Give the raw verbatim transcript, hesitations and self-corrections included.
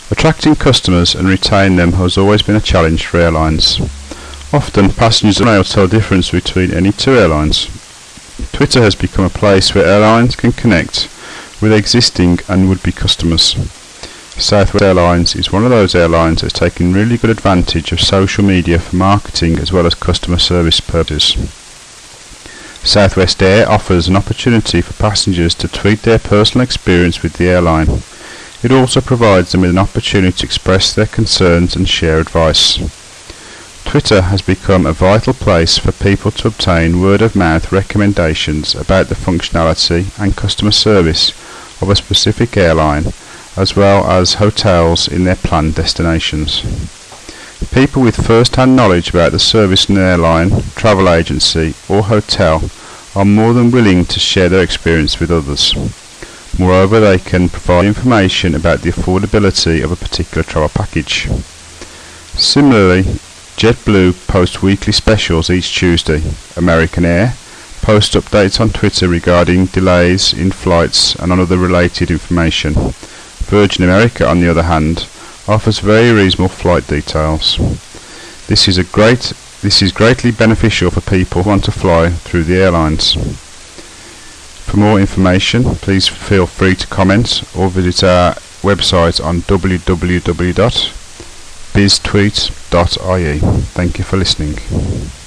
Attracting customers and retaining them has always been a challenge for airlines. Often passengers are unable to tell the difference between any two airlines. Twitter has become a place where airlines can connect with existing and would-be customers. Southwest Airlines is one of those airlines that's taken really good advantage of social media for marketing as well as customer service purposes. Southwest Air offers an opportunity for passengers to tweet their personal experience with the airline. It also provides them with an opportunity to express their concerns and share advice. Twitter has become a vital place for people to obtain word-of-mouth recommendations about the functionality and customer service of a specific airline, as well as hotels in their planned destinations. People with first-hand knowledge about the service in an airline, travel agency or hotel are more than willing to share their experience with others. Moreover, they can provide information about the affordability of a particular travel package. Similarly, JetBlue posts weekly specials each Tuesday. American Air posts updates on Twitter regarding delays in flights and on other related information. Virgin America, on the other hand, offers very reasonable flight details. This is a great this is greatly beneficial for people who want to fly through the airlines. For more information, please feel free to comment or visit our website on w w w dot biz tweet dot i e. Thank you for listening.